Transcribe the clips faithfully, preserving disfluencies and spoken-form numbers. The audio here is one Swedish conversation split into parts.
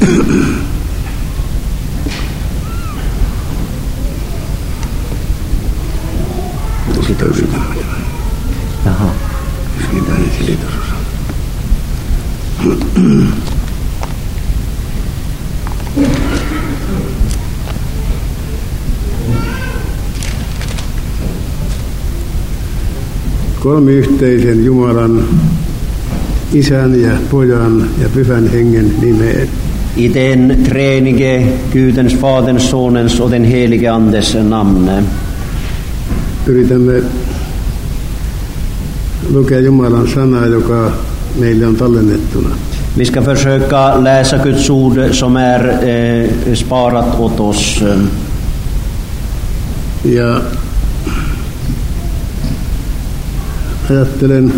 Sitä yritämme. Jaha. Siitä ei selitysosa. Kolmiyhteisen Jumalan, Isän ja Pojan ja Pyhän Hengen nimeen. I den treenige Gudens, Faderns, Sonens och den helige Andes namn. Yritämme lukea Jumalan sanaa, joka meille on tallennettuna. Vi ska försöka läsa Guds ord som är eh, sparat åt oss. Ja ajattelen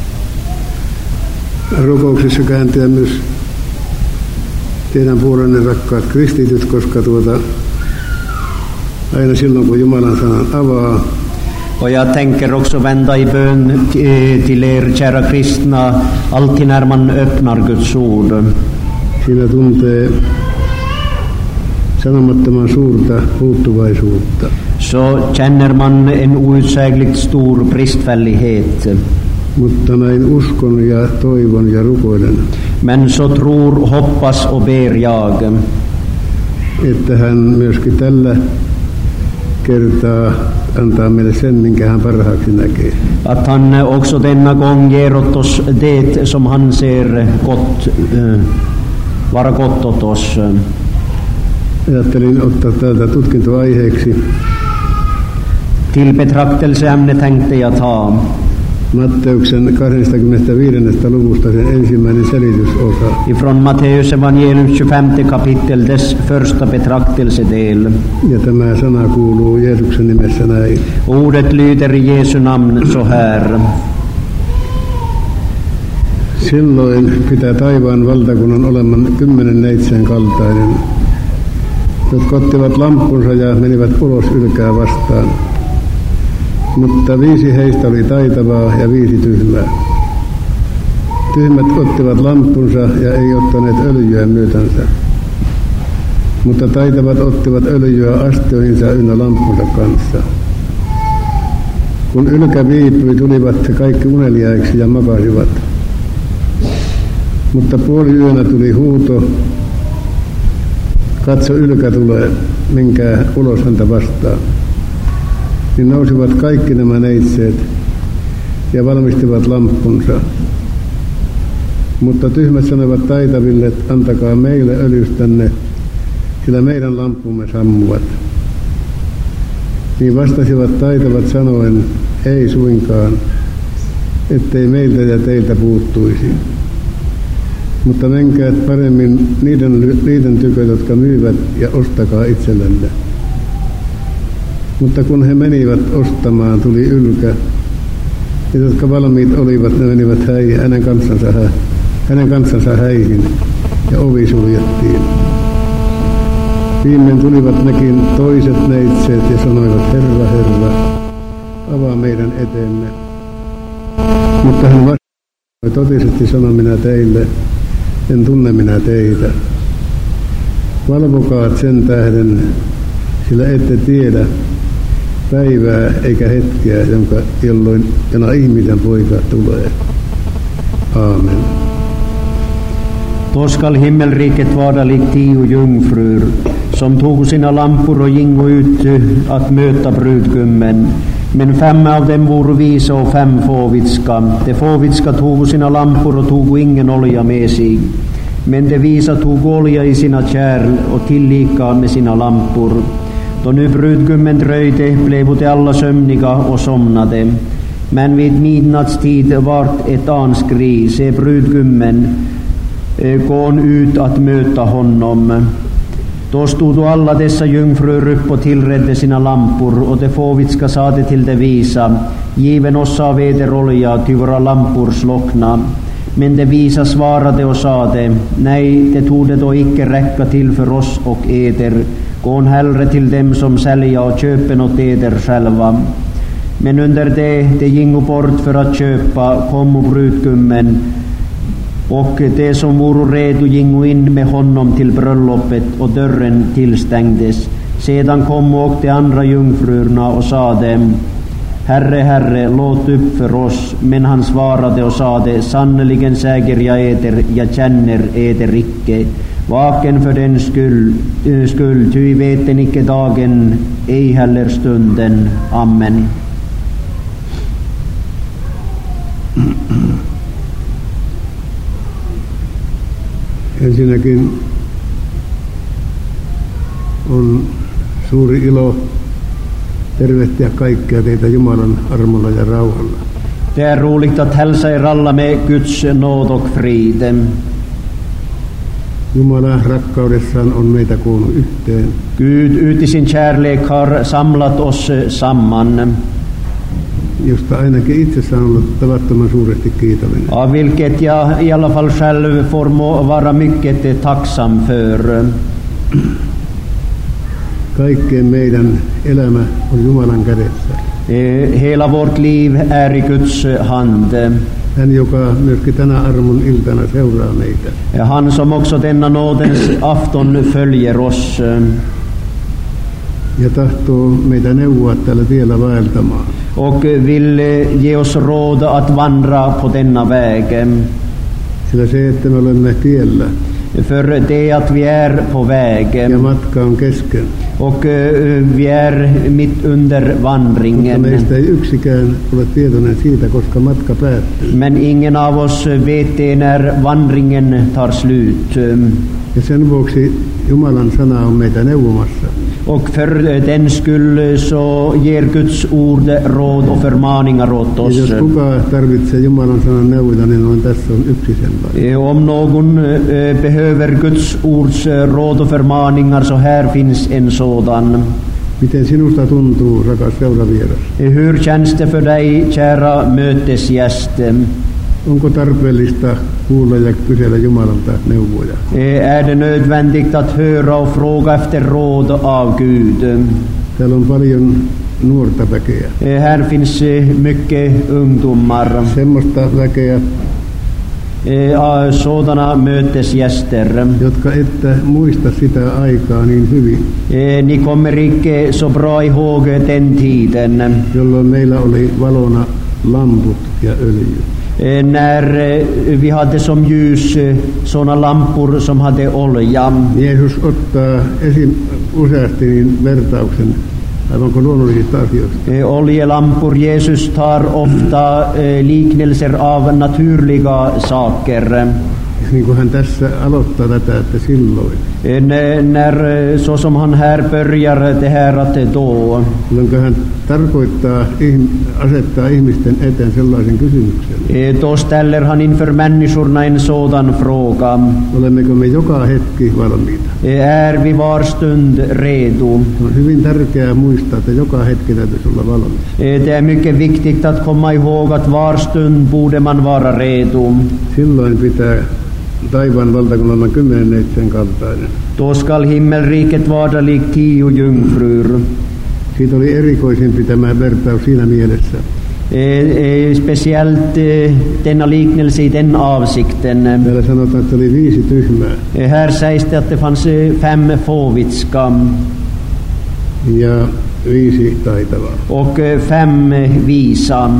rukouksissa kääntyä myös teidän puolenne, rakkaat kristityt, koska tuota, aina silloin kun Jumalan sanan avaa, Och jag tänker också vända i bön till er kära kristna alltid när man öppnar Guds ord. Siinä tuntee sanomattoman suurta puuttuvaisuutta. Så känner man en outsägligt stor bristfällighet. Mutta näin uskon ja toivon ja rukoilen, Men så tror, hoppas och ber jag että hän myöskin tällä kertaa antaa meille sen, minkä hän parhaaksi näkee. att han också denna gång ger åt oss det som han ser gott, eh, vara gott åt oss. Ajattelin ottaa täältä tutkintoaiheeksi Till betraktelseämne tänkte jag ta Matteuksen kaksikymmentäviisi luvusta sen ensimmäinen selitysosa. ifrån Matteus evangelium tjugofemte kapitel dess första betraktelsedel. Ja tämä sana kuuluu Jeesuksen nimessä näin. Ordet lyder i Jesu namn så här. Silloin pitää taivaan valtakunnan oleman kymmenen neitsen kaltainen, jotka ottivat lamppunsa ja menivät ulos ylkää vastaan. Mutta viisi heistä oli taitavaa ja viisi tyhmää. Tyhmät ottivat lamppunsa ja ei ottaneet öljyä myötänsä. Mutta taitavat ottivat öljyä astioihinsa ynnä lamppunsa kanssa. Kun ylkä viipyi, tulivat he kaikki uneliaiksi ja makasivat. Mutta puoli yönä tuli huuto, katso ylkä tulee, menkää ulos häntä vastaan. Niin nousivat kaikki nämä neitseet ja valmistivat lamppunsa. Mutta tyhmät sanoivat taitaville, että antakaa meille öljystänne, sillä meidän lamppumme sammuvat. Niin vastasivat taitavat sanoen, ei suinkaan, ettei meiltä ja teiltä puuttuisi. Mutta menkää paremmin niiden, niiden tykö, jotka myyvät, ja ostakaa itsellenne. Mutta kun he menivät ostamaan, tuli ylkä, ja jotka valmiit olivat, ne menivät häihin, hänen kansansa, hänen kansansa häihin, ja ovi suljettiin. Viimein tulivat nekin toiset neitseet ja sanoivat, Herra, Herra, avaa meidän eteemme. Mutta hän vastasi, totisesti sanon minä teille, en tunne minä teitä. Valvokaa sen tähden, sillä ette tiedä päivää eikä hetkeä, jonka, jolloin jona ihmisen poika tulee. Aamen. Då skall himmelriket vara likt tio jungfrur som tog sina lampor och gingo ut att möta brudgummen. Men fem av dem vore visa och fem fåvitska. De fåvitska tog sina lampor och tog ingen olja med sig. Men de visa tog olja i sina kärl och tillika med sina lampor. Då nu brudgummen dröjde blev de alla sömniga och somnade. Men vid midnattstid vart ett anskri, se brudgummen gå ut att möta honom. Då stod alla dessa jungfrur upp och tillredde sina lampor, och de fåvitska sade till de visa, given oss av eder olja, ty våra lampor slockna. Men de visa svarade och sade, nej, det torde då icke räcka till för oss och eder. Gå hellre till dem som sälja och köpen åt eder själva. Men under det de gingo bort för att köpa, kom brudgummen, Och de som vore redo gingo in med honom till bröllopet och dörren tillstängdes. Sedan kom och de andra jungfrurna och sade: Herre, Herre, låt upp för oss. Men han svarade och sade: Sannoliken säger jag eder, jag känner eder icke. Vaken för den skull, skull ty veten icke dagen, ej heller stunden. Amen. Ensinnäkin on suuri ilo tervehtiä kaikkia teitä Jumalan armolla ja rauhalla. Det är roligt att hälsa er alla med Guds nåd och frid. Jumala rakkaudessaan on meitä koonnut yhteen. Gud ut i sin kärlek har samlat oss samman. Josta ainakin itse saan olla tavattoman suuresti kiitollinen. Av vilket jag i alla fall själv får vara mycket tacksam för. Kaikkeen meidän elämä on Jumalan kädessä. Hela vårt liv är i Guds hand. Hän, joka myöskin tänä armon iltana seuraa meitä. Han som också denna nådens afton följer oss. Ja tahtoo meitä neuvoa tällä tiellä vaeltamaan. Och vill ge oss råd att vandra på denna väg. Sillä se, että me olemme tiellä. För det att vi är på väg. Ja matka on kesken. Och vi är mitt under vandringen. Mutta meistä ei yksikään ole tietoinen siitä, koska matka päättyy. Men ingen av oss vet det när vandringen tar slut. Ja sen vuoksi Jumalan sana on meitä neuvomassa. Och för den skull så ger Guds ord råd och förmaningar åt oss. Ja jos kuka tarvitsee Jumalan sanan neuvoja, niin on tässä on yksi sellainen. Om någon behöver Guds ords råd och förmaningar, så här finns en sådan. Miten sinusta tuntuu, rakas seuravieras? Hur känns det för dig, kära mötesgäst? Onko tarpeellista kuulla ja kysellä Jumalalta neuvoja? Är det nödvändigt att höra och fråga efter råd av Gud? Täällä on paljon nuorta väkeä. Här finns mycket ungdomar. Semmoista väkeä, sådana mötesgäster, jotka ette muista sitä aikaa niin hyvin. Ni kommer icke så bra ihåg den tiden, jolloin meillä oli valona lamput ja öljy. När vi hade som ljus såna lampor som hade olja. Jeesus ottaa esim. Useasti niin vertauksen aivan kuin luonnollisista asioista. Oljelampor, Jesus tar ofta liknelser av naturliga saker. Niin kuin hän tässä aloittaa tätä, että silloin. När, så som han här börjar det här att då. Jolloin hän tarkoittaa, asettaa ihmisten eteen sellaisen kysymyksen. Då ställer han inför människorna en sådan fråga. Olemmeko me joka hetki valmiita? Är vi var stund redo? On hyvin tärkeää muistaa, että joka hetki täytyisi olla valmis. Det är mycket viktigt att komma ihåg att var stund borde man vara redo. Silloin pitää taivaan valtakunnan olla kymmenen neitsen kaltainen. Då skall himmelriket vara lik tio jungfrur. Siitä oli erikoisempi tämä vertaus siinä mielessä. Eh, eh, speciellt eh, denna liknelse i den avsikten. Täällä sanotaan, että oli viisi tyhmää. Eh, här sägs det att det fanns fem fåvitska. Ja viisi taitavaa. Och eh, fem visa.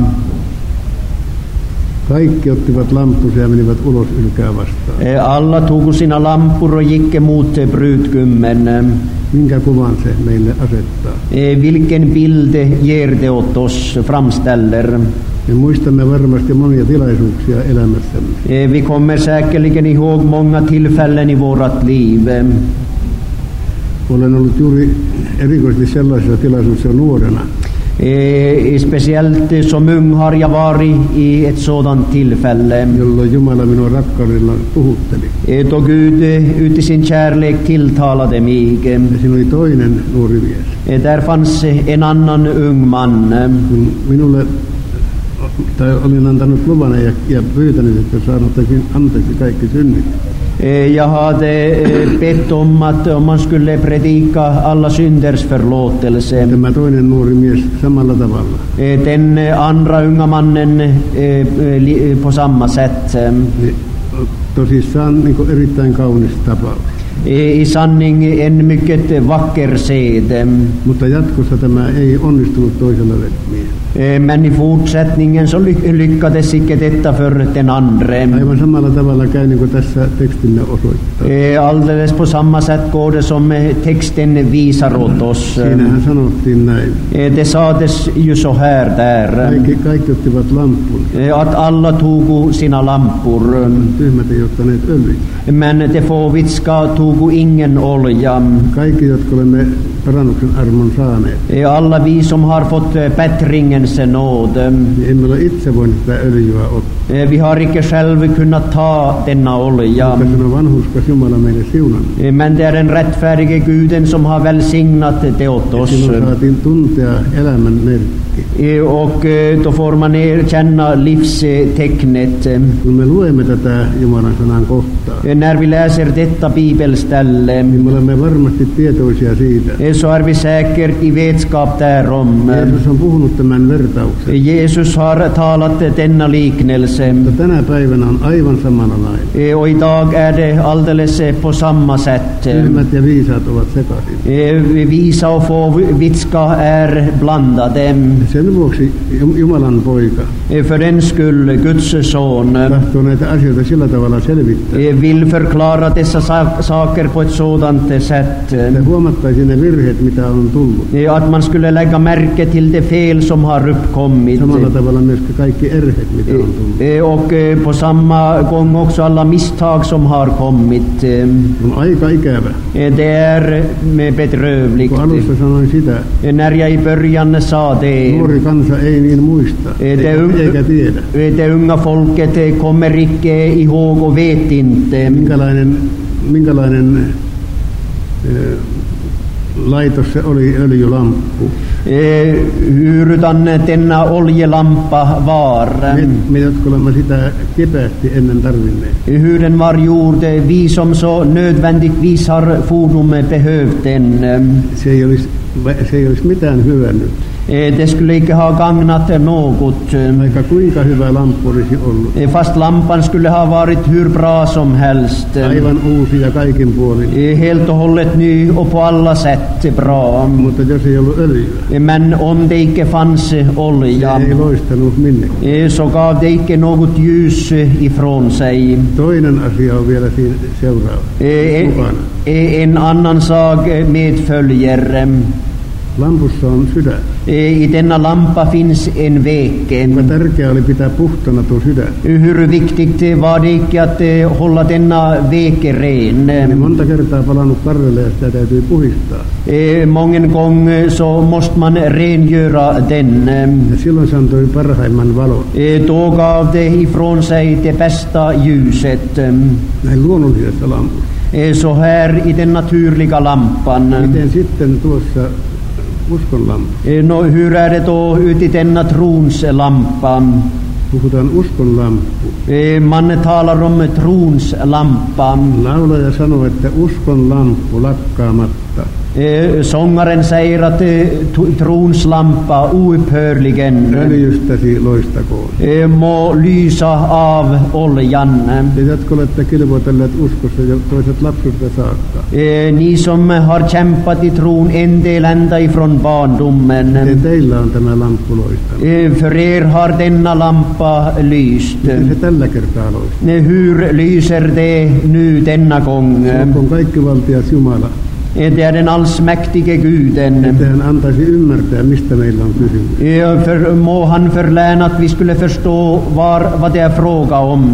Kaikki ottivat lampunsa ja menivät ulos ylkää vastaan. Alla tog sina lampor och gick mot brudgummen. Minkä kuvan se meille asettaa? Vilken bild ger det åt oss, framställer? Me muistamme varmasti monia tilaisuuksia elämässämme. Vi kommer säkerligen ihåg många tillfällen i vårt liv. Olen ollut juuri erikoisesti sellaisissa tilaisuuksissa nuorena. Eh, speciellt som ung har jag varit i ett sådant tillfälle. Jolloin Jumala minua rakkaudella puhutteli. Eh, då Gud eh, ut i sin kärlek tilltalade mig. Siinä oli toinen nuori mies. Eh, där fanns en annan ung man. Kun minulle tai olin antanut luvan ja, ja pyytänyt, että saanottaisin anteeksi kaikki synnit. Jag hade bett om att om man skulle predika alla synders förlåtelse. Tämä toinen nuori mies samalla tavalla. Den andra unga mannen på samma sätt. tosissaan niin kuin erittäin kaunis tapaus. I sanning en mycket vacker sed. Mutta jatkossa tämä ei onnistunut toisella miehellä. Men i fortsättningen så lyckades icke detta för den andre. Aivan samalla tavalla käy niin kuin tässä tekstimme osoittaa. Alldeles på samma sätt går det som texten visar åt oss. Siinähän sanottiin näin. Det sades ju så här där. Kaikki, kaikki ottivat lampun. Att alla tog sina lampor. Tyhmät ei ottaneet öljyä. Men de fåvitska tog ingen olja. Kaikki, jotka olemme parannuksen armon saaneet. Alla vi som har fått bättringens nåd. Emme ole itse voineet sitä öljyä ottaa. Vi har icke själv kunnat ta denna olja. Mutta se on vanhurskas Jumala meille siunannut. Men det är den rättfärdige Guden som har välsignat det åt oss. Silloin saatiin tuntea elämän merkki. Och då får man känna livstecknet. Kun me luemme tätä Jumalan sanan kohtaa, när vi läser detta bibelställe, niin me olemme varmasti tietoisia siitä. Så är vi säkert i vetskap därom. Jeesus on puhunut tämän vertauksen. Jesus har talat denna liknelse. Mutta tänä päivänä on aivan samalla lailla. Och idag är det alldeles på samma sätt. Tyhmät ja viisaat ovat sekaisin. Visa och fåvitska är blandade. Sen vuoksi Jumalan poika, för den skull Guds son, tahtoo näitä asioita sillä tavalla selvittää. vill förklara dessa saker på ett sådant sätt. Että huomattaisiin ne virheet, mitä on tullut. Att man skulle lägga märke till det fel som har uppkommit. Samalla tavalla myös kaikki erheet, mitä on tullut. Och på samma gång också alla misstag som har kommit. On aika ikävä. Det är bedrövligt. Kun alussa sanoin sitä, när jag i början sa det. Nuori kansa ei niin muista, det eikä tiedä. Det unga folket kommer icke ihåg och vet inte. Minkälainen, minkälainen eh, laitos se oli öljylamppu. Eh, hurdan denna oljelampa var. Me, me jotka olemme sitä kipeästi ennen tarvinneet. Hur den var gjord, vi som så nödvändigtvis har fordom behövt den. Se ei olisi, se ei olisi mitään hyödynnyt. Det skulle inte ha gagnat något. Vaikka kuinka hyvä lamppu olisi ollut. Fast lampan skulle ha varit hur bra som helst. Aivan uusi ja kaikin puolin. Helt och hållet ny och på alla sätt bra. Mutta jos ei ollut öljyä. Men om det inte fanns olja, se ei loistanut minnekään. Så gav det inte något ljus ifrån sig. Toinen asia on vielä siinä seuraava. Mukana. En annan sak medföljer. Lampussa on sydän. I denna lampa finns en veke. Kuinka tärkeää oli pitää puhtana tuo sydän. Hur viktigt var det icke att hålla denna veke ren. Niin monta kertaa palannut karrelle ja sitä täytyy puhistaa. Mången gång så måste man rengöra den. Ja silloin se antoi parhaimman valon. Då gav det ifrån sig det bästa ljuset. Näin luonnollisessa lampussa. Så här i den naturliga lampan. Miten sitten tuossa uskonlampa? No, hur är det då uti denna trons lampa? Puhutaan uskonlamppu. Man talar om trons lampa. Laulaja sanoo, että uskonlamppu lakkaamatta. Sångaren säger att trons lampa oupphörligen öljystäsi loistakoon. Må lysa av oljan. Te jotka olette kilvoitelleet uskossa jo toiset lapsuudesta saakka. Ni som har kämpat i tron en del ända ifrån barndomen. Teillä on tämä lamppu loistanut. För er har denna lampa lyst. Miten se tällä kertaa loistaa? Hur lyser det nu denna gång? On kaikkivaltias Jumala. Det är den allsmäktige Guden. Että hän antaisi ymmärtää, mistä meillä on kysymys. För, må han förläna att vi skulle förstå var, vad det är fråga om.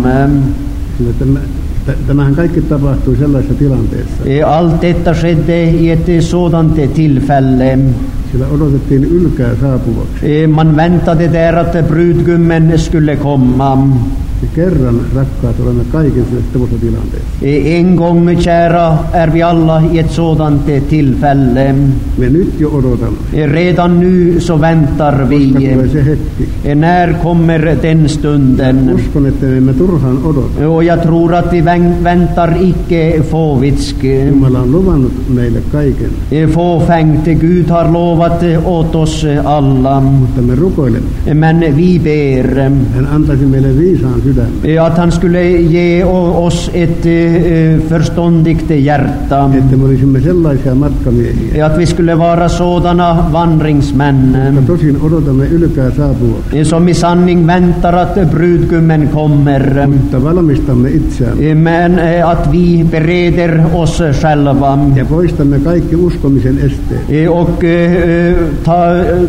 Tämä, tämähän kaikki tapahtui sellaisessa tilanteessa. Allt detta skedde i ett sådant tillfälle. Sillä odotettiin ylkää saapuvaksi. Man väntade där att brudgummen skulle komma. Ja kerran, rakkaat, olemme kaiken tuossa tilanteessa. En gång, kära, är vi alla i ett sådant tillfälle. Me nyt jo odotamme. Redan nu så väntar vi. Koska tulee se hetki. När kommer den stunden? Uskon, että me emme turhaan odota. Och jag tror att vi väntar icke fåvitsk. Jumala on luvannut meille kaiken. Fåfängt. Gud har lovat åt oss alla. Mutta me rukoilemme. Men vi ber. Hän antaisi meille viisaan sydämen. Att han skulle ge oss ett eh, förståndigt hjärta. Että me olisimme sellaisia matkamiehiä. Att vi skulle vara sådana vandringsmän. Mutta tosin odotamme ylkää saapua. Som i sanning väntar att brudgummen kommer. Mutta valmistamme itseämme. Men att vi bereder oss själva. Ja poistamme kaikki uskomisen esteet. Och eh, ta,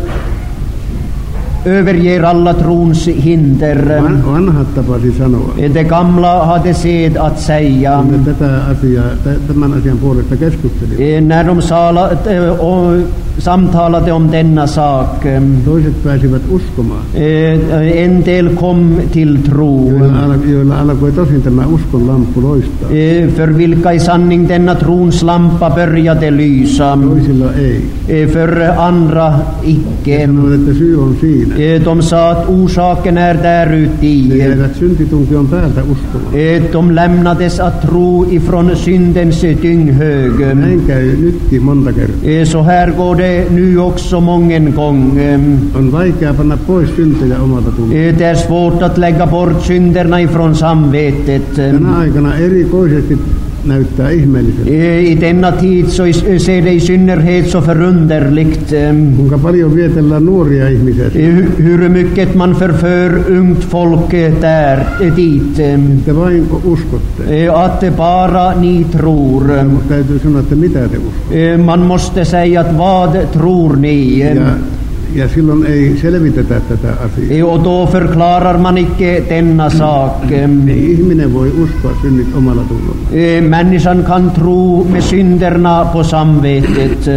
överger alla trons hinder. Van, vanhat tapasi sanoa. Det gamla hade sed att säga. Me tätä asiaa, tämän asian puolesta keskustelimme. När de sala, och samtalade om denna sak. Toiset pääsivät uskomaan. En del kom till tro. Joilla, joilla alkoi tosin tämä uskon lamppu loistaa. För vilka i sanning denna trons lampa började lysa. Toisilla ei. För andra icke. Sanoin, että syy on siinä. De sa att orsaken är där uti. Ne jäivät syntitunkion päältä uskomaan. De lämnades att tro ifrån syndens dynghög. Näin käy nytkin monta kertaa. Så här går det nu också mången gång. On vaikea panna pois syntejä omalta tunnolta. Det är svårt att lägga bort synderna ifrån samvetet. Tänä aikana erikoisesti näyttää ihmeelliseltä. I denna tid så ser det i synnerhet så förunderligt. Kuinka paljon vietellään nuoria ihmisiä. Hur mycket man förför ungt folk där dit. Te vain uskotte. Att bara ni tror. Mutta täytyy sanoa, että mitä te uskotte. Man måste säga att vad tror ni? Ja, ja silloin ei selvitetä tätä asiaa. Och då förklarar man icke denna sak. Ei ihminen voi uskoa synnit omalla tunnolla. Människan kan tro med synderna på samvetet.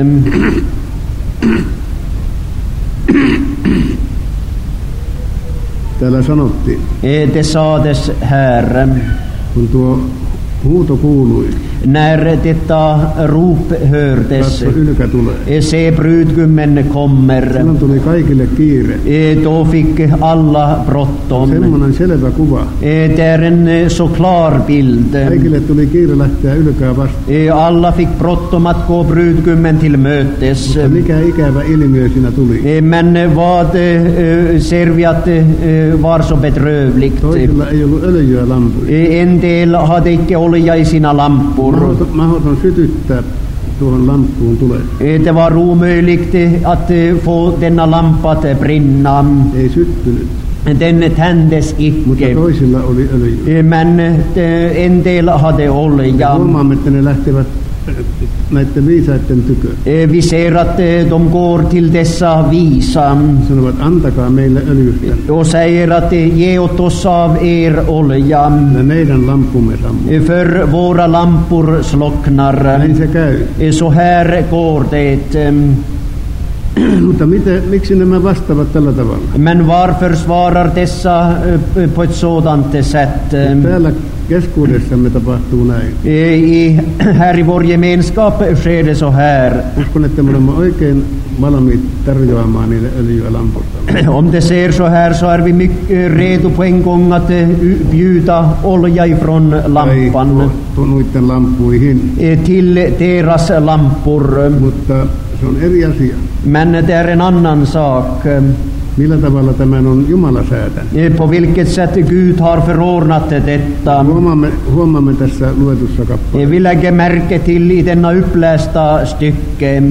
Täällä sanottiin. Det sades här. Kun tuo huuto kuului. När detta rop hördes, se brudgummen kommer. Silloin tuli kaikille kiire. Då fick alla bråttom. Semmoinen selvä kuva. Det är en så klar bild. Kaikille tuli kiire lähteä ylkää vastaan. Alla fick bråttom att gå brudgummen till mötes. Mutta mikä ikävä ilmiö siinä tuli? Men vad ser vi att var så bedrövligt? Toisilla ei ollut öljyä lampuissa. En del hade icke olja i sina lampor. Mahdoton sytyttää tuohon lamppuun tulee. Det var omöjligt att få denna lampa att brinna. Ei syttynyt. Den tändes icke. Mutta toisilla oli öljy. Men en del hade olja. Huomaamme, että ne lähtevät näiden viisaiden tykö. Vi ser att de går till dessa visa. Sanovat, antakaa meille öljystä. Och säger att ge åt oss av er olja. Meidän lampumme sammuu. För våra lampor slocknar. Näin se käy. Så här går det. Mutta miten, miksi nämä vastaavat tällä tavalla? Men varför svarar dessa på ett sådant sätt? Täällä keskuudessamme tapahtuu näin. I, här i vår gemenskap sker det så här. Uskon, että me olemme oikein valmiit tarjoamaan niille öljyä lampusta. Om det ser så här så är vi mycket redo på en gång att bjuda olja ifrån lampan noiden lampuihin. Till deras lampor. Mutta se on eri asia. Men det är en annan sak. Millä tavalla tämän on Jumala säätänyt? På vilket sätt Gud har förordnat detta. Huomaamme, huomaamme tässä luetussa kappaleessa. Vi lägger märke till i denna upplästa stycke.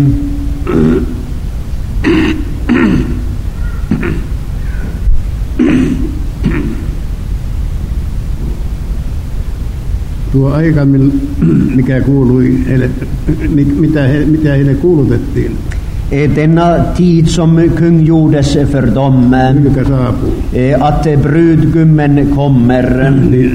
Tuo aika, mikä kuului heille, mitä, he, mitä heille kuulutettiin. Denna tid som kungjordes för dem, att brudgummen kommer.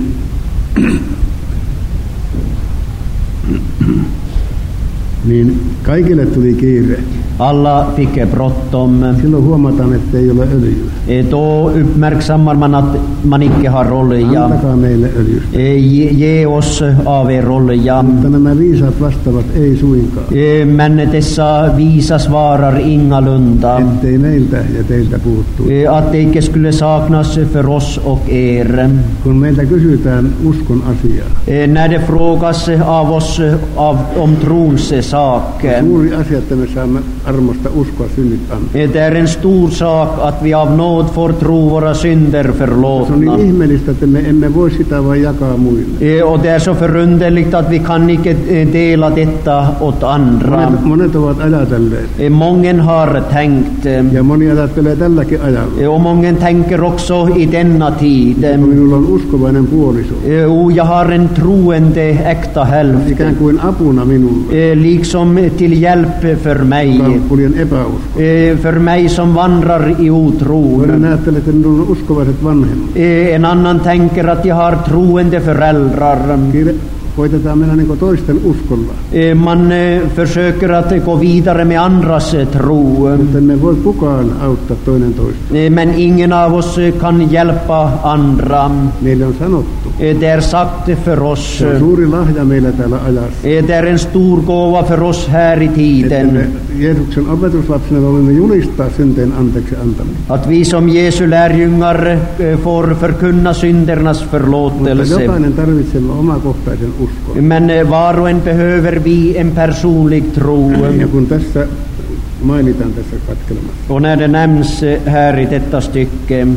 Niin kaikille tuli kiire. Alla fick bråttom. Silloin huomataan, että ei ole öljyä. Då uppmärksammar man att man icke har olja. Antakaa meille öljystä. Ge, ge oss av er olja. Mutta nämä viisaat vastaavat ei suinkaan. Men dessa visa svarar ingalunda. Ettei meiltä ja teiltä puuttu. Att det icke skulle saknas för oss och er. Kun meiltä kysytään uskon asiaa. När det frågas av oss av, om trons sak. sak. Suuri asia, että me saamme armosta uskoa synnit antaa. Det är en stor sak att vi av nåd får tro våra synder Se on förlåtna. niin ihmeellistä, että me emme voi sitä vain jakaa muille. Och det är så förunderligt att vi kan inte dela detta åt andra. Monet, monet ovat ajatelleet, Mången har tänkt, ja moni ajattelee tälläkin ajalla, och mången tänker också i denna tid. kun minulla on uskovainen puoliso, Och jag har en troende äkta hälft, ikään kuin apuna minulle, liksom till hjälp för mig. joka kuljen epäusko. För mig som vandrar i otro. Toinen ajattelee, että minulla on uskovaiset vanhemmat. En annan tänker att jag har troende föräldrar. Kiire, koitetaan mennä niin kuin toisten uskolla, Man försöker att gå vidare med andras tro. mutta emme voi kukaan auttaa toinen toista. Men ingen av oss kan hjälpa andra. Meille on sanottu, Det är sagt för oss. se on suuri lahja meillä täällä ajassa, Det är en stor gåva för oss här i että me tiden. Jeesuksen opetuslapsena voimme julistaa synteen anteeksi antamista. Att vi som Jesu lärjungar får förkunna syndernas Mutta förlåtelse. jokainen tarvitsee omakohtaisen uskon. Men var och en behöver vi en personlig tro. Ja kun tässä mainitaan tässä katkelmassa, Och när det nämns här i detta stycke,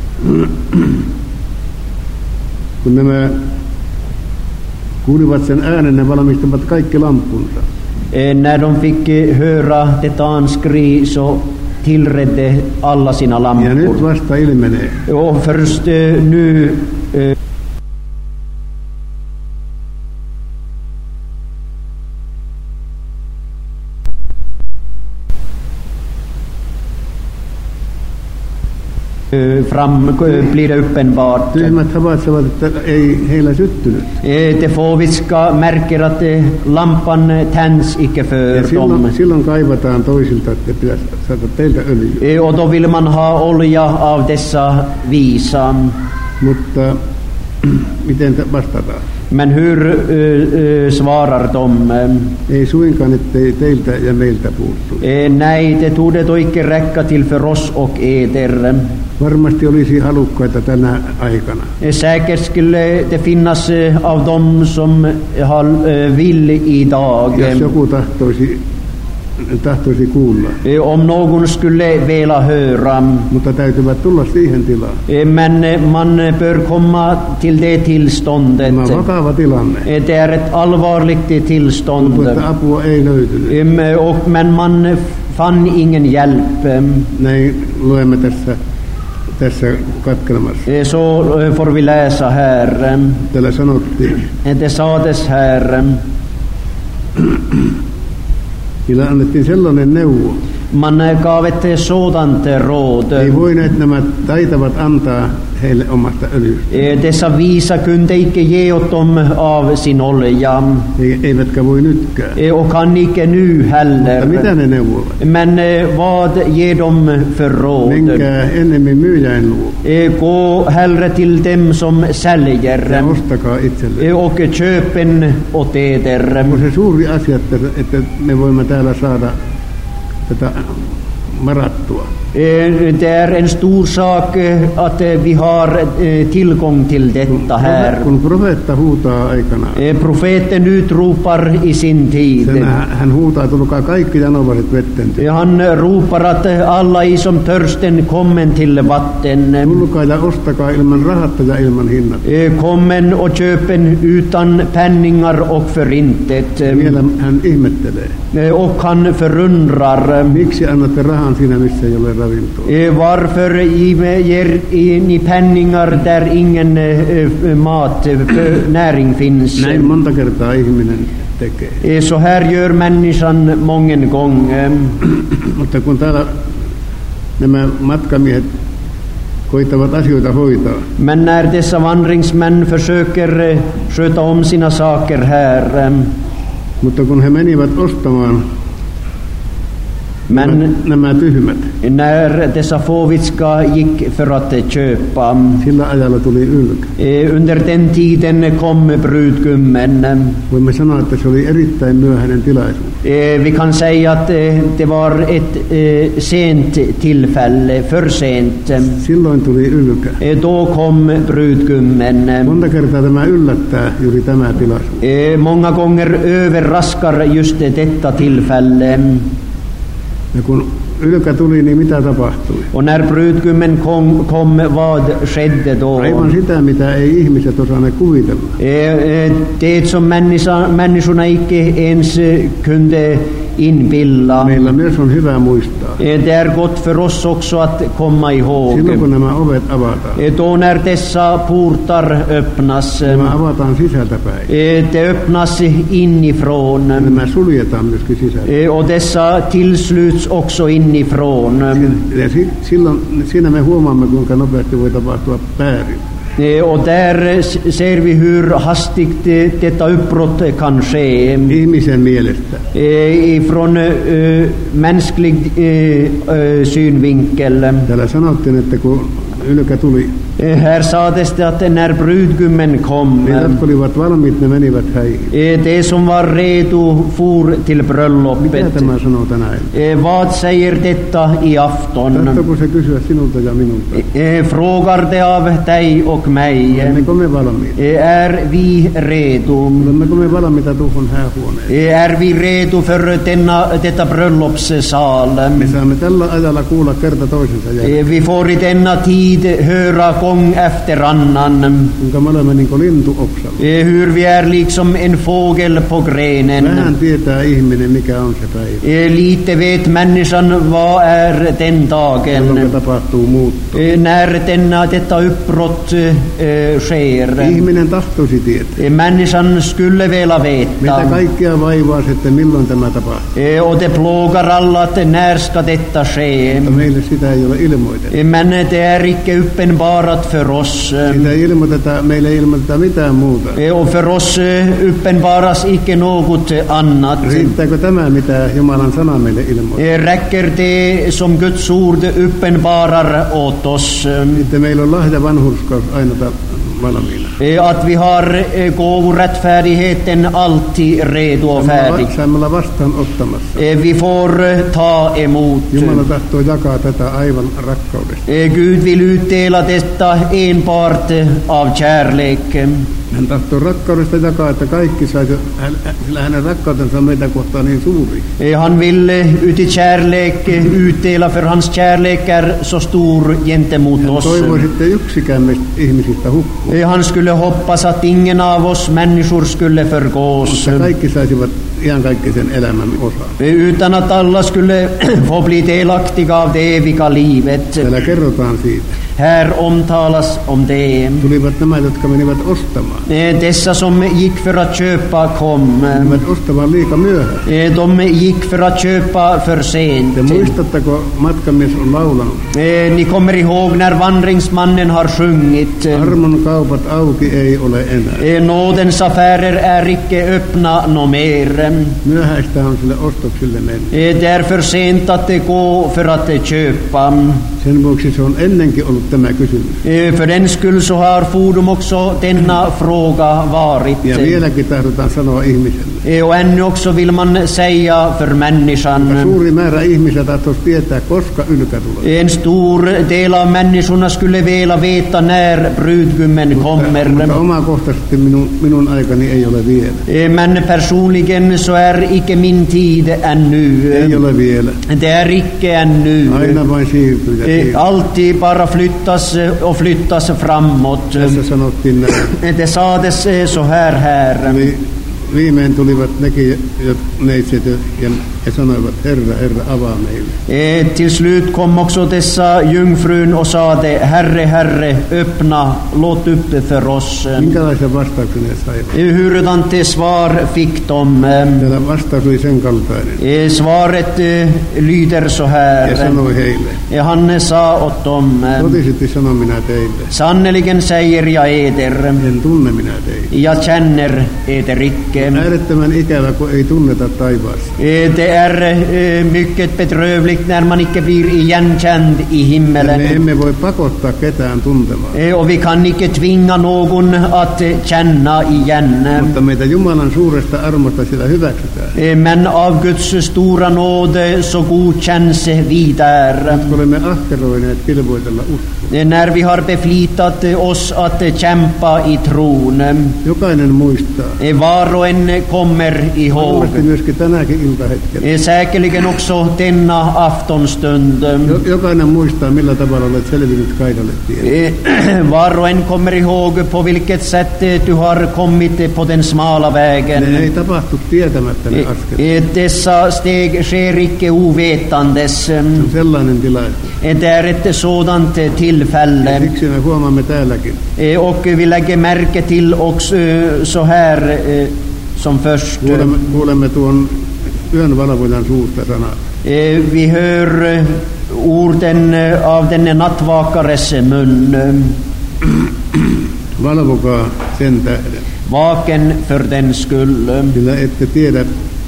kun nämä kuulivat sen äänen, ne valmistavat kaikki lampunsa. när de fick höra detta anskri så tillredde alla sina Ja nyt lampor. vasta ilmenee, Och först eh, nu eh, eh, fram eh, blir det uppenbart. tyhmät havaitsevat, että ei heillä syttynyt. Eh, De fåvitska märker att eh, lampan tänds icke Ja för dem. silloin, silloin kaivataan toisilta, että pitäisi saada teiltä öljyä. Eh, Och då vill man ha olja av dessa visa. Mutta miten te vastataan? Men hur eh, eh, svarar de? Ei suinkaan, ettei teiltä ja meiltä puuttu. Eh, Nej, det torde då icke räcka till för oss och eder. Varmasti olisi halukkaita tänä aikana. Eh, Säkert skulle det finnas eh, av dem som har, eh, vill idag. Jos joku tahtoisi, tahtoisi kuulla, Eh, Om någon skulle vilja höra. mutta täytyvät tulla siihen tilaan. Eh, Men eh, man bör komma till det tillståndet. Tämä on vakava tilanne. Eh, Det är ett allvarligt tillstånd. Tuntuu, että apua ei löytynyt. Em, Och, men man fann ingen hjälp. Em, Näin luemme tässä, tässä katkelmassa. eh, Så eh, får vi läsa här. Em, Täällä sanottiin, Det sades här. em, niillä annettiin sellainen neuvo. Man eh, gav ett sådant råd. Ei voineet nämä taitavat antaa heille omasta öljystä. Eh, Dessa visa kunde icke ge åt dem av sin olja. Ei- Eivätkä voi nytkään. Eh, Och kan icke nu Mutta heller. mitä ne neuvovat? Men eh, vad ger de för råd? Menkää ennemmin myyjäin luo Eh, Gå hellre till dem som säljer. ja ostakaa itselle. Eh, Och köp en åt eder. On se suuri asia, että, että me voimme täällä saada tätä varattua. Eh, Det är en stor sak eh, att eh, vi har eh, tillgång till detta här. Kun profeetta huutaa aikanaan, Eh, Profeten utropar i sin tid. sen hän hän huutaa, tulkaa kaikki janovaiset vetten tykö. Eh, Han ropar att eh, alla i som törsten kommen till vatten. Tulkaa ja ostakaa ilman rahatta ja ilman hinnat. Eh, Kommen och köpen utan penningar och för intet. Eh, Vielä hän ihmettelee, eh, Och han förundrar. miksi annatte rahan siinä, missä ei ole ravintoa. Eh, Varför i- ger ni penningar där ingen eh, eh, mat, eh, näring finns? Näin monta kertaa ihminen tekee. Eh, Så här gör människan mången gång. eh, Mutta kun täällä nämä matkamiehet koittavat asioita hoitaa, Men när dessa vandringsmän försöker eh, sköta om sina saker här, eh, mutta kun he menivät ostamaan Men nämä tyhmät. när dessa fåvitska gick för att köpa, Sillä ajalla tuli ylkä. eh, under den tiden kom brudgummen. Voimme sanoa, että se oli erittäin myöhäinen tilaisuus. Eh, Vi kan säga att eh, det var ett eh, sent tillfälle, för sent. Silloin tuli ylkä. Eh, Då kom brudgummen. Monta kertaa tämä yllättää juuri tämä tilaisuus. Eh, Många gånger överraskar just detta tillfälle. Ja kun ylkä tuli, niin mitä tapahtui? Och när brudgummen kom, kom vad skedde då? Aivan sitä, mitä ei ihmiset osanneet kuvitella. Eh, eh, Det som människa, människorna icke ens eh, kunde inbilla. Meillä myös on hyvä muistaa. Eh, Det är gott för oss också att komma ihåg. Silloin kun nämä ovet avataan, Eh, Då när dessa portar öppnas, eh, nämä avataan sisältäpäin. eh, det öppnas inifrån. Nämä suljetaan myöskin sisältä. Eh, Och dessa tillsluts också inifrån. Ja si- silloin siinä me huomaamme, kuinka nopeasti voi tapahtua väärin. Eh, Och där s- ser vi hur hastigt eh, detta uppbrott kan ske. Ihmisen mielestä. Eh, Ifrån eh, mänsklig eh, eh, synvinkel. Täällä sanottiin, että kun ylkä tuli, Eh, Här sades det att när brudgummen kom, ne jotka olivat valmiit, ne menivät häihin. eh, det som var redo for till Mitä bröllopet. tämä sanoo tänään? Eh, Vad säger detta i afton? Tahtoiko se kysyä sinulta ja minulta? Eh, Frågar det av dig och mig? Olemmeko me valmiit? Eh, Är vi redo? Olemmeko me valmiita tuohon häähuoneen? Eh, Är vi redo för denna, detta bröllopssal? Me saamme tällä ajalla kuulla kerta toisensa jälkeen, Eh, Vi får i denna tid höra gång efter annan kuinka me olemme niin kuin lintu oksalla. eh, hur vi är liksom en fågel på grenen. Vähän tietää ihminen, mikä on se päivä, Eh, Lite vet människan vad är den dagen jolloin tapahtuu muutto. eh, när denna, detta uppbrott eh, sker. Ihminen tahtoisi tietää, Eh, Människan skulle vilja mitä veta. kaikkea vaivaa sitten, milloin tämä tapahtuu. Eh, Och det plågar alla att när ska detta ske? Mutta meille sitä ei ole ilmoitettu. Eh, Men det är icke uppenbarat för oss. Sitä ei ilmoiteta, meille ei ilmoiteta mitään muuta. Eh, Och för oss eh, uppenbaras icke något annat. Riittääkö tämä, mitä Jumalan sana meille ilmoittaa? Eh, Räcker det som Guds ord uppenbarar åt oss? Että meillä on lahja vanhurskaus aina ta- valmiina. Eh, Att vi har eh, gåvorättfärdigheten alltid redo och färdig. Saamme olla vastaan ottamassa. Eh, Vi får eh, ta emot. Jumala tahtoo jakaa tätä aivan rakkaudesta. Eh, Gud vill utdela detta enbart eh, av kärlek. Hän tahtoo rakkaudesta jakaa, että kaikki saisi, hän, sillä hänen rakkautensa on meitä kohtaan niin suuri. Eh, Han vill eh, uti kärlek eh, utdela, för hans kärlek är så stor gentemot Hän oss. toivoi sitten yksikään meistä ihmisistä hukkua. Eh, Han skulle hoppas att ingen av oss människor skulle förgås, Mutta kaikki saisivat iankaikkisen elämän osaa. eh, utan att alla skulle få bli delaktiga av det eviga livet. Täällä kerrotaan siitä. Här omtalas om det. Tulivat nämä, jotka menivät ostamaan. Eh, Dessa som gick för att köpa kom. Menivät ostamaan liika myöhään. Eh, De gick för att köpa för sent. Te muistatteko, matkamies on laulanut? Eh, Ni kommer ihåg när vandringsmannen har sjungit. Armon kaupat auki ei ole enää. Eh, Nådens affärer är icke öppna no mer. Myöhäistä on sille ostoksille mennyt. Eh, Det är för sent att det går för att köpa. Sen vuoksi se on ennenkin ollut tämä kysymys. Eh, För den skull så har fordom också denna fråga varit. Ja vieläkin tahdotaan sanoa ihmiselle. Eh, Och ännu också vill man säga för människan. Suuri määrä ihmisiä tahtoisi tietää, koska ylkä tulee. En stor del av människorna skulle vilja veta när brudgummen kommer. Mutta omakohtaisesti minun, minun aikani ei ole vielä. Eh, Men personligen så är icke min tid ännu. Ei ole vielä. Det är icke ännu. Aina vain siirtyy ja Eh, siirtyy. Alltid bara flyttas eh, och flyttas framåt. Tässä sanottiin näin. Eh, Det sades eh, så här här. Eli viimein tulivat nekin jo- neitsyt ja, ja sanoivat, Herra, Herra, avaa meille. Eh, Till slut kom också dessa jungfrun och sade, Herre, Herre, öppna, låt upp för oss. Minkälaisen vastauksen he saivat? Eh, Hurdant eh, svar fick de? Eh, Täällä vastaus oli sen kaltainen. Eh, Svaret eh, lyder så Ja här. sanoi heille, Han sa åt dem, Totisesti sanon minä teille, sannerligen säger jag eder, en tunne minä teitä. jag känner eder icke. Äärettömän ikävä, kun ei tunneta taivaassa. Det är eh, mycket bedrövligt när man icke blir igenkänd i Me himmelen. emme voi pakottaa ketään tuntemaan. Eh, Och vi kan icke tvinga någon att eh, känna igen. Mutta meitä Jumalan suuresta armosta siellä hyväksytään. Eh, Men av Guds stora nåd så godkänns vi där. Me olemme ahkeroineet kilvoitella uskoa. Eh, När vi har beflitat oss att eh, kämpa i tron. Jokainen muistaa. Eh, Var och en kommer ihåg. Varmasti myöskin tänäkin iltahetkellä. Eh, Säkerligen också denna aftonstund. Jo- Jokainen muistaa, millä tavalla olet selvinnyt Kaidalle tielle. Eh, Var och en kommer ihåg på vilket sätt eh, du har kommit eh, på den smala Ne vägen. ei tapahtu tietämättä ne Eh, askelet. eh, Dessa steg sker icke ovetandes. Se on sellainen tilaisuus. Eh, Det är ett sådant eh, tillfälle. Siksi me huomaamme täälläkin. Eh, Och vi lägger märke till också eh, så här eh, som först. Kuulemme, kuulemme tuon yön valvojan suusta sanat. Eh, Vi hör eh, orden eh, av den nattvakares mun. Valvokaa sen tähden, Vaken för den skull. sillä ette tiedä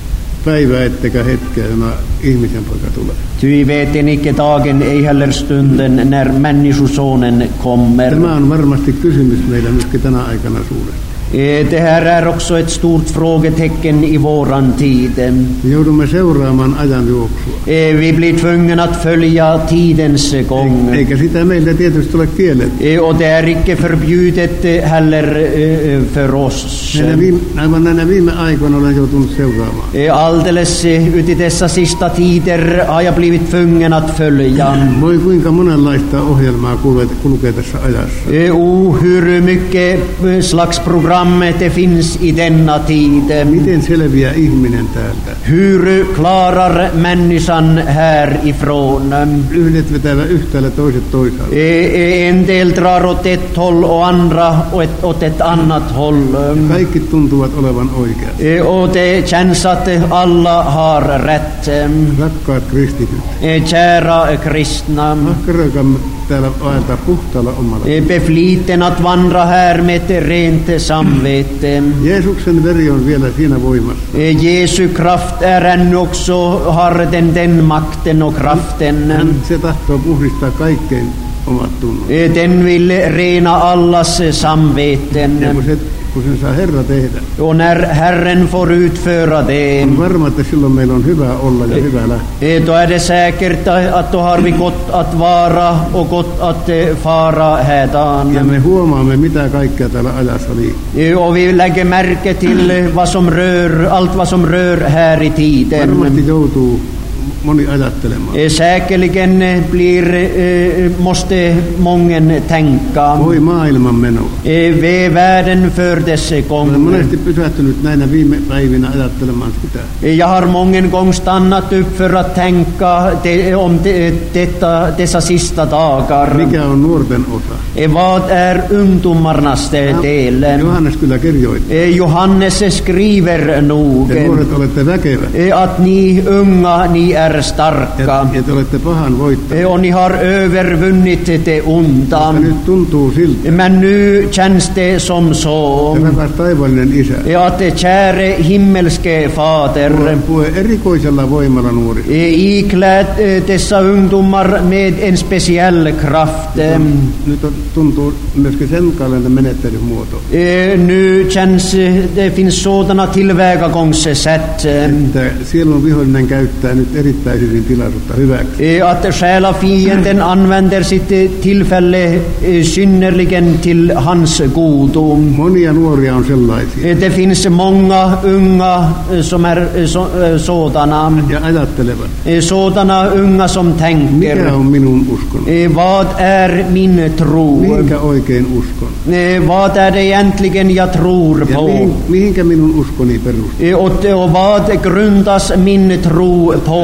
päivää ettekä hetkeä, jona ihmisen poika tulee. Ty vet icke dagen, ei heller stunden, när människosonen kommer. Tämä on varmasti kysymys meillä myöskin tänä aikana suuresti. Eh, Det här är också ett stort frågetecken i våran tid. Me joudumme seuraamaan ajan juoksua. Eh, Vi blir tvungna att följa tidens gång. Eikä sitä meiltä tietysti ole kielletty. Eh, Och det är icke förbjudet eh, heller eh, för oss. Näinä viime, aivan näinä viime aikoina olen joutunut seuraamaan. Eh, Alldeles eh, ut i dessa sista tider har jag blivit tvungen att följa. Voi kuinka monenlaista ohjelmaa kulkee, kulkee tässä ajassa. Eh, Oh, hur mycket eh, slags program det finns i denna tid. Miten selviää ihminen täältä? Hur klarar människan härifrån? Yhdet vetävät yhtäällä, toiset toisaalta. Eh, eh, En del drar åt ett håll och andra åt- åt ett annat håll. Kaikki tuntuvat olevan oikeat. Eh, Och det känns att eh, alla har rätt. Rakkaat kristityt, Eh, Kära kristna, ahkeroikamme täällä vaeltaa puhtaalla omalla. eh, befliten att vandra här med ett rent samvete. Jeesuksen veri on vielä siinä voimassa. Eh, Jesu kraft är ännu också, har den den makten och kraften. Hän, se tahtoo puhdistaa kaikkein omat tunnot. Eh, Den vill rena allas eh, samveten. Ja kun, se, kun sen saa Herra tehdä, Och när Herren får utföra det, on varma, että silloin meillä on hyvä olla ja hyvä lähteä. eh, då är det säkert att då har vi gott att vara och gott att eh, fara Ja hädan. me huomaamme, mitä kaikkea täällä ajassa liikkuu. Eh, Och vi lägger märke till eh, vad som rör, allt vad som rör här i tiden. Varmasti joutuu moni ajattelemaan. Eh, Säkerligen eh, blir, eh, måste mången tänka. Voi maailman menoa. Eh, Ve världen för dess Olen gång. monesti pysähtynyt näinä viime päivinä ajattelemaan sitä. Eh, Jag har många gånger stannat upp för att tänka de, om de, detta, dessa sista dagar. Mikä on nuorten osa? Eh, Vad är ungdomarnas eh, del? Johannes kyllä kirjoitti. Eh, Johannes skriver nog Te nuoret olette väkevät. eh, att ni unga, ni är starka. Ja, ja te olette pahan voittaneet. Eh, Och ni har övervunnit det onda. Mutta nyt tuntuu siltä, Men nu känns det som så että rakas taivaallinen isä eh, att käre himmelske fader, puhuu erikoisella voimalla nuorista. eh, ikläd eh, dessa ungdomar med en speciell kraft. Eh, Nyt on, tuntuu myöskin sen kaltainen menettelymuoto, Eh, Nu känns eh, det finns sådana tillvägagångssätt eh, että sielun vihollinen käyttää nyt erittäin hyvin tilaisuutta hyväksi. eh, att själa fienden använder sitt eh, tillfälle eh, synnerligen till hans godo. Monia nuoria on sellaisia Eh, Det finns många unga eh, som är eh, så, eh, sådana. ja ajattelevat, Eh, Sådana unga som mikä tänker, on minun uskon, eh, vad är min tro? mihinkä oikein uskon Eh, Vad är det egentligen jag tror ja på? mihin, mihinkä minun uskoni perustuu. Eh, Och, och vad grundas min tro på?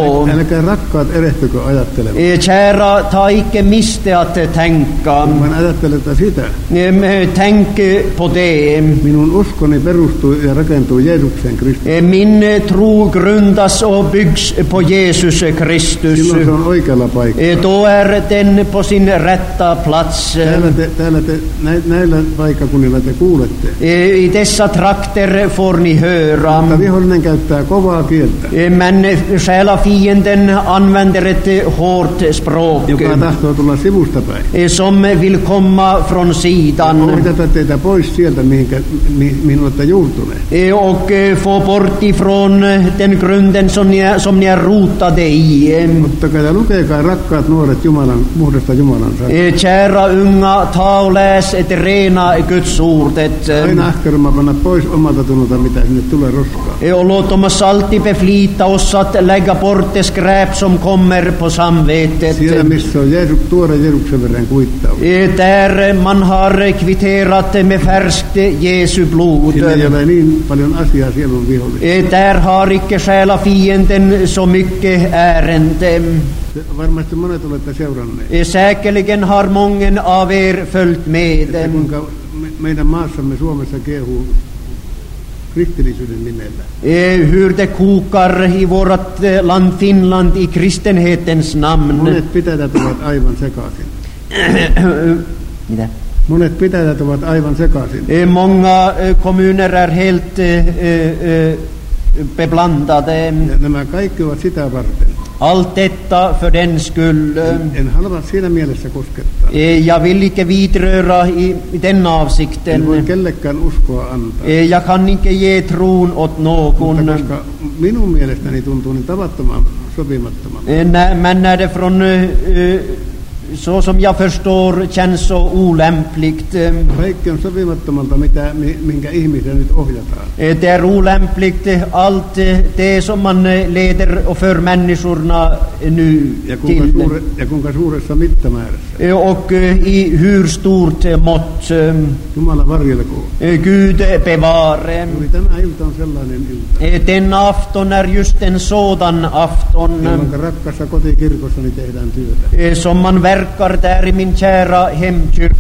nå. Älkää rakkaat erehtykö ajattelemaan. Eh, Kära, ta icke miste att tänka. Vaan ajattelette sitä. Eh, Tänk på det. Minun uskoni perustuu ja rakentuu Jeesuksen Kristus. Eh, Min tro grundas och byggs på Jesus Kristus. Silloin se on oikealla paikalla. Eh, Då är den på sin rätta plats. Täällä te, täällä te, nä, näillä paikkakunnilla te kuulette. Eh, I dessa trakter får ni höra. Mutta vihollinen käyttää kovaa kieltä, Eh, Men själa fienden använder ett hårt språk joka tahtoo tulla sivusta päin. eh, som vill komma från sidan Ohjata teitä pois sieltä, mihinkä, mi, mihin olette juurtuneet. eh, och eh, få bort ifrån den grunden som ni, är- som ni är rotade i. Eh, Ottakaa ja lukekaa, rakkaat nuoret, Jumalan, muhdesta Jumalan sanaa. eh, Kära unga, ta och läs ett rena Guds ordet. eh, Aina ahkerma panna pois omalta tunnolta, mitä sinne tulee roskaa. eh, Och låt oss alltid beflita oss att lägga bort det skräp som kommer på samvetet. Siellä, missä on Jeesus, tuore Jeesuksen verran kuittaus. Eh, Där man har kvitterat med färskt Jesu blod. Siinä ei ole niin paljon asiaa sielun vihollista. Eh, Där har icke själa fienden så mycket ärende. Varmasti monet olette seuranneet. Eh, Säkerligen har mången av er följt med. Että kuinka me, meidän maassamme Suomessa kiehuu kristillisyyden nimellä. Eh, Hur det kokar i vårt eh, land Finland i kristenhetens namn. Monet pitäjät ovat aivan sekaisin. Mitä? Monet pitäjät ovat aivan sekaisin. Eh, Många eh, kommuner är helt eh, eh, beblandade. Ja nämä kaikki ovat sitä varten. Allt detta för den skull. En, en halua siinä mielessä koskettaa. Eh, Jag vill icke vidröra i i den En voi avsikten. kellekään uskoa antaa. Eh, Jag kan icke ge tron åt Mutta någon. koska minun mielestäni tuntuu niin tavattoman sopimattoman. Eh, när- Men när det från eh, eh, så som jag förstår känns så olämpligt. eh, Kaikki on sopimattomalta, mitä, mi- minkä ihmisen nyt ohjataan. eh, Det är olämpligt eh, allt eh, det som man eh, leder och för människorna eh, nu Ja kuinka, till. suure, ja kuinka suuressa mittamäärässä. Eh, Och eh, i hur stort eh, mått. eh, Jumala varjelkoon. eh, Gud bevare. Juuri tämä ilta on sellainen ilta, Eh, Denna afton är just en sådan afton jolloin rakkaassa kotikirkossani tehdään työtä. eh, som man verkar där i min kära hemkyrka.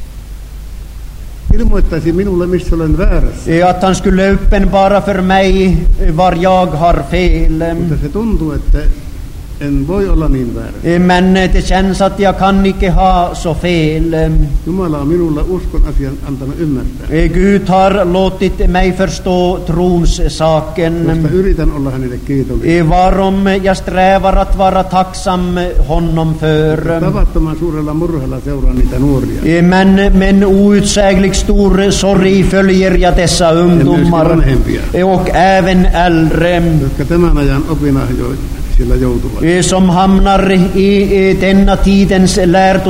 Ilmoittaisi minulle, missä olen väärässä. Eh, Att han skulle uppenbara för mig eh, var jag har fel. Mutta se tuntuu, että en voi olla niin väärä. Eh, Men eh, det känns att jag kan icke ha så fel. Jumala on minulle uskon asian antanut ymmärtää. Eh, Gud har låtit mig förstå trons saken. Josta yritän olla hänelle kiitollinen. eh, Varom jag strävar att vara tacksam honom för. Tavattoman suurella murhalla seuraan niitä nuoria. Eh, Men men outsägligt stor sorg följer jag dessa ungdomar. vanhempia. Eh, Och även äldre. Jotka tämän ajan opinahjoja sillä joutuvat. eh, Som hamnar i eh, denna tidens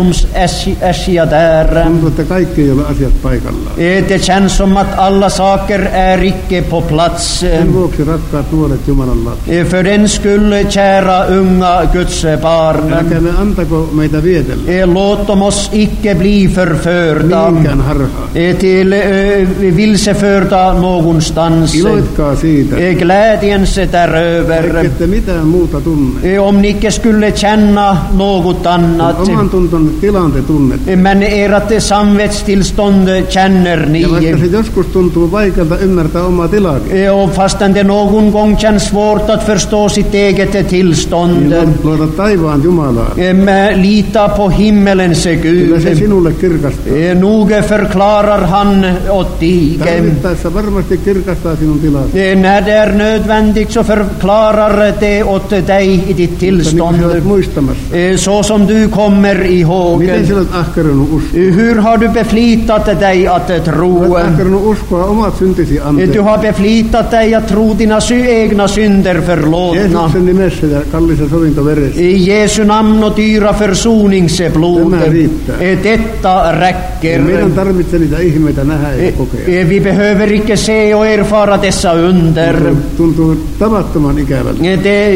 lärdomsäsja där. Tuntuu, että kaikki ei ole asiat paikallaan. Eh, Det känns som att alla saker är icke på plats. Sen vuoksi rakkaat nuoret Jumalan lapset. Eh, För den skull, kära unga Guds barn, Älkää me antako meitä vietellä eh, låt oss icke bli förförda, mihinkään harhaan. eh, till eh, vilseförda någonstans. Iloitkaa siitä, Eh, Glädjens däröver. vaikka ette mitään muuta tunne. Eh, Om ni icke skulle känna något annat, Oman tuntonne tilan te tunnette. eh, men ert samvetstillstånd känner ni. Ja vaikka se joskus tuntuu vaikealta ymmärtää omaa tilaakin, Eh, Och fastän det någon gång känns svårt att förstå sitt eget tillstånd, niin luoda taivaan Jumalaa. eh, men lita på himmelens Kyllä se Gud. sinulle kirkastaa. Eh, Nog förklarar han åt dig. Tarvittaessa varmasti kirkastaa sinun tilasi. Eh, När det är nödvändigt så förklarar det åt dig i ditt Mutta niin kuin tillstånd. sä olet muistamassa. Eh, Så som du kommer ihåg. Miten sä olet ahkerannut uskoa? Eh, Hur har du beflitat dig att tro? Olet ahkerannut uskoa omat syntisi Eh, Du anteeksi. har beflitat dig att tro dina sy- egna synder förlåtna. Jeesuksen nimessä ja kallissa sovintoveressä. I Jesu namn och dyra försoningsblod. Tämä riittää. Eh, Detta Ja räcker. meidän tarvitsee niitä ihmeitä nähdä ja Eh, kokea. eh, Vi behöver icke se och erfara dessa under. Tuntuu tavattoman ikävältä. Eh, Det känns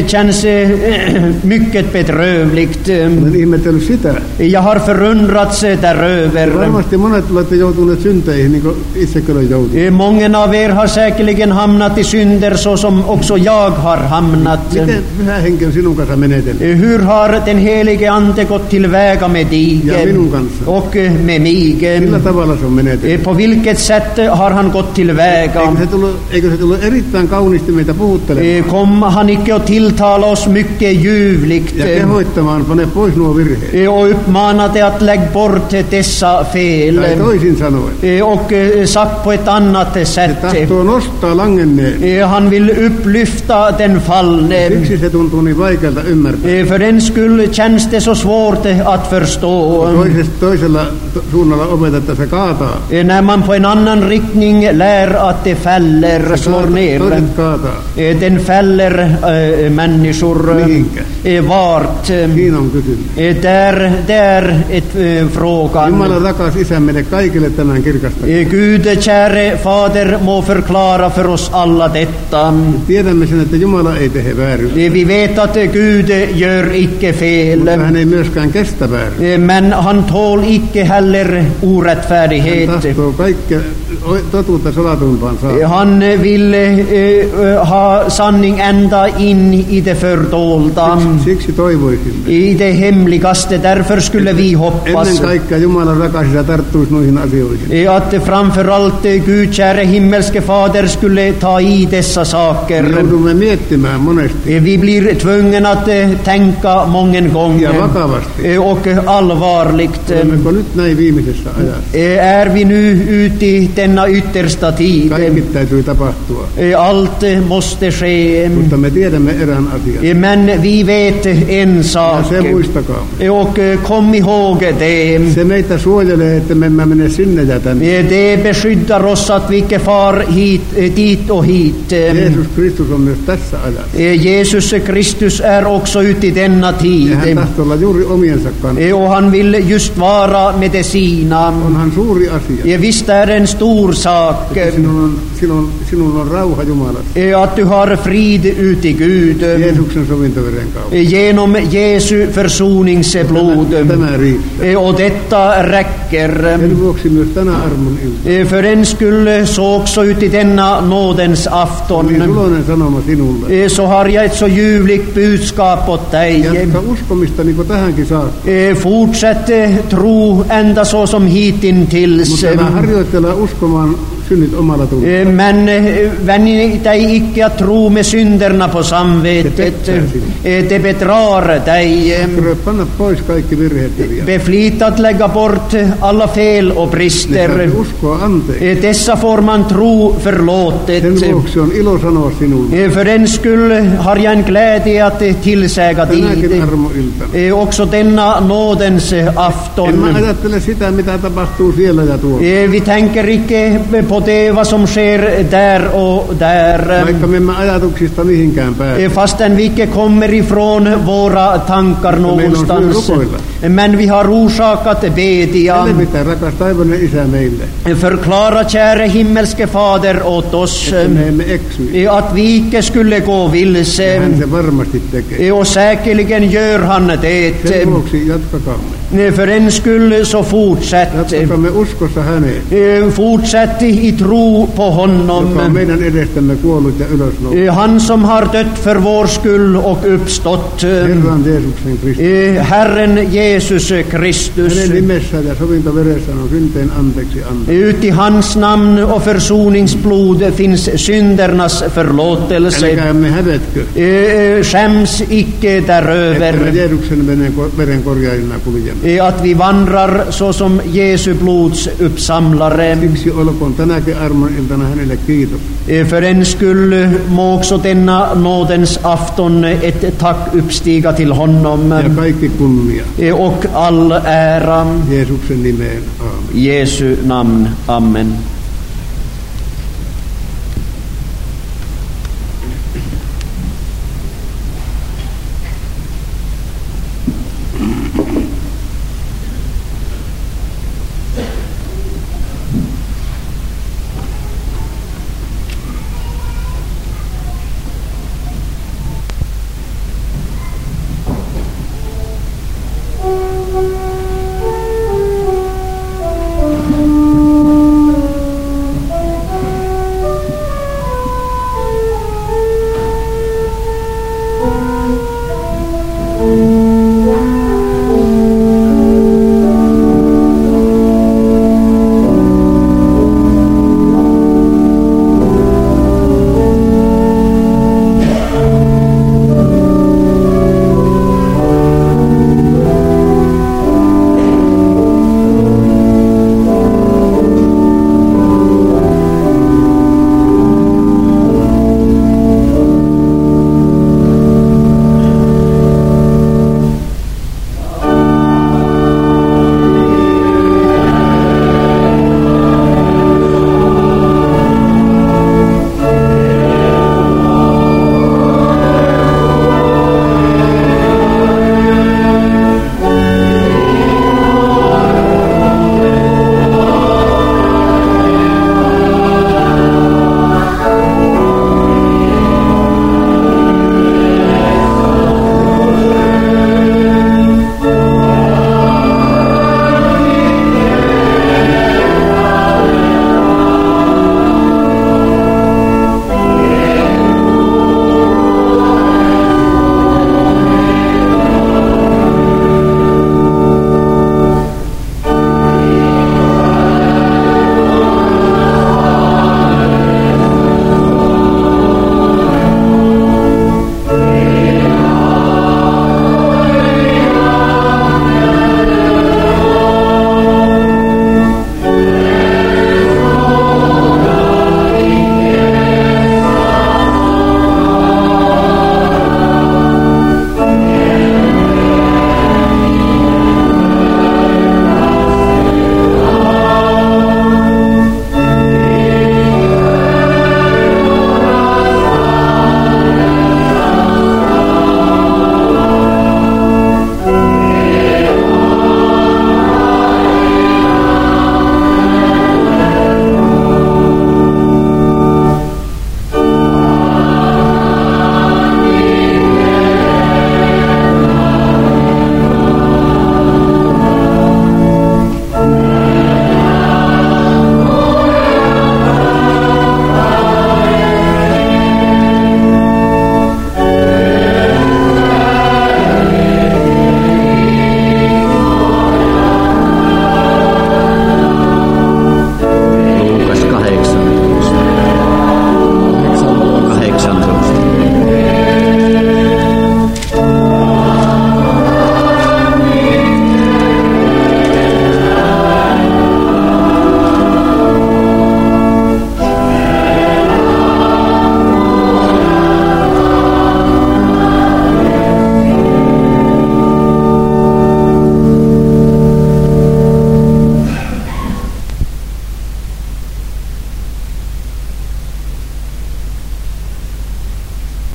känns eh, mycket bedrövligt. Olen ihmetellyt sitä. Jag har förundrats däröver. Varmasti monet olette joutuneet synteihin, niin kuin itsekin olen joutunut. Eh, Många av er har säkerligen hamnat i synder så som också jag har hamnat. Miten Pyhä Henki on sinun kanssa menetellyt? Eh, Hur har den helige ante gått tillväga med dig Ja minun kanssa. och eh, med mig? Millä tavalla se on menetellyt? Eh, På vilket sätt har han gått tillväga? Eikö se tullut, eikö se tullut erittäin kauniisti meitä puhuttelemaan? Eh, Kom han icke att tilltala oss mycket ljuvligt Ja eh, kehoittamaan, pane pois nuo virheet. eh, och uppmanade att lägga bort dessa fel Tai toisin sanoen. eh, och eh, sagt på ett annat Se sätt. tahtoo nostaa langenneen. Eh, Han vill upplyfta den fallne. Siksi se tuntuu niin vaikealta ymmärtää. Eh, För den skull känns det så svårt eh, att förstå. Toisessa, toisella to- suunnalla opetetaan, se kaataa. Eh, När man på en annan riktning lär att det fäller, slår Kaata- ner. Toiset kaataa. Eh, Den fäller äh, människor. Mihinkä? Eh, Vart? Eh, Siinä on kysymys. eh, Där, där ett äh, frågan. Jumala rakas Isä meille kaikille tämän kirkasta. Eh, Gud, käre Fader, må förklara för oss alla detta. Tiedämme sen, että Jumala ei tehe vääryys. Eh, Vi vet att eh, Gud gör icke fel. Mutta hän ei myöskään kestä vääryys. Eh, Men han tål icke heller Hän orättfärdighet. tahtoo kaikkea o- totuutta salatumpaan Eh, saa. Han vill eh, eh, ha sanning ända in i det fördolda, Siksi, siksi toivoisimme. i det hemligaste. Därför skulle vi hoppas Ennen kaikkea Jumala rakas Isä tarttuisi noihin asioihin. eh, att framförallt eh, Gud, käre himmelske Fader, skulle ta i dessa Me saker. joudumme miettimään monesti Eh, Vi blir tvungna att eh, tänka mången gång ja vakavasti. eh, och allvarligt. Olemmeko nyt näin viimeisessä ajassa? Eh, Är vi nu ute i denna yttersta tid? Kaikki täytyy tapahtua. Eh, Allt eh, måste ske. Mutta me tiedämme erään asian. Eh, Men vi vet en Ja sak. se muistakaa. Eh, Och eh, kom ihåg det. Se meitä suojelee, että me emme mene sinne ja tänne. Eh, Det beskyddar oss att vi icke far hit, eh, dit och hit. Eh, Jeesus Kristus on myös tässä ajassa. eh, Jesus Kristus är också ute i denna Ja tid. hän tahtoo olla juuri omiensa kanssa. Eh, Och han vill just vara med de sina. Onhan suuri asia. Eh, Visst är det en stor sak Että Sinun on, sinun, sinulla on rauha Jumalassa. eh, att du har frid ute i Gud eh, Jeesuksen sovintoveren kautta. genom Jesu försoningsblod. Tämä, tämä riittää. Eh, Och detta räcker. Sen vuoksi myös tänä armon ilta. Eh, För den skull så också ut i denna nådens Oli afton suloinen sanoma sinulle. eh, så har jag ett så ljuvligt budskap åt dig. Jatka uskomista niin kuin tähänkin saakka. Eh, Fortsätt eh, tro ända så som hitintills. Mutta älä harjoitella uskomaan synnit omalla tunnolla. Eh, Men eh, vänj dig icke att tro med synderna på samvetet. Det pettää sinua. Eh, Det bedrar dig. Eh, Panna pois kaikki virheet ja viat. Beflita att lägga bort eh, alla fel och Ne brister. täytyy uskoa anteeksi. Eh, Dessa får man tro förlåtet. Sen vuoksi on ilo sanoa sinulle. Eh, För den skull har jag en glädje att eh, tillsäga Tänäkin dig. armoiltana. Eh, Också denna nådens eh, En mä afton. ajattele sitä, mitä tapahtuu siellä ja tuolla. Eh, Vi tänker icke på det vad som sker där och där. Vaikka me emme ajatuksista mihinkään pääse. Eh, Fastän vi icke kommer ifrån våra tankar meillä on syy någonstans. rukoilla. Men vi har orsak att bedja. Selvitä, rakas taivainen Isä meille, Förklara, käre himmelske Fader, åt oss että me emme eksy. eh, att vi icke skulle gå Ja vilse. hän se varmasti tekee. Eh, Och säkerligen gör han det. Sen vuoksi jatkakaamme. Eh, För en skull så fortsätt. Jatkakaamme uskossa häneen, Eh, Fortsätt i tro på joka on honom. meidän edestämme kuollut ja ylösnoussut. Eh, Han som har dött för vår skull och uppstått. Herran Jeesuksen Kristus. Eh, Herren Jesus Kristus. Hänen nimessään ja sovintoveressään on synteen anteeksi antaa. Ut i hans namn och försoningsblod finns syndernas förlåtelse. Älkäämme hävetkö, Eh, Skäms icke että me däröver. Jeesuksen veren, veren korjaajina kuljemme. Eh, Att vi vandrar såsom Jesu blods uppsamlare. Siksi olkoon tänäkin armon iltana hänelle kiitos. Eh, För en skull må också denna nådens afton ett tack uppstiga till honom. Ja kaikki kunnia Eh, Och all ära. Jeesuksen nimeen. Aamen. Jesu namn. Amen.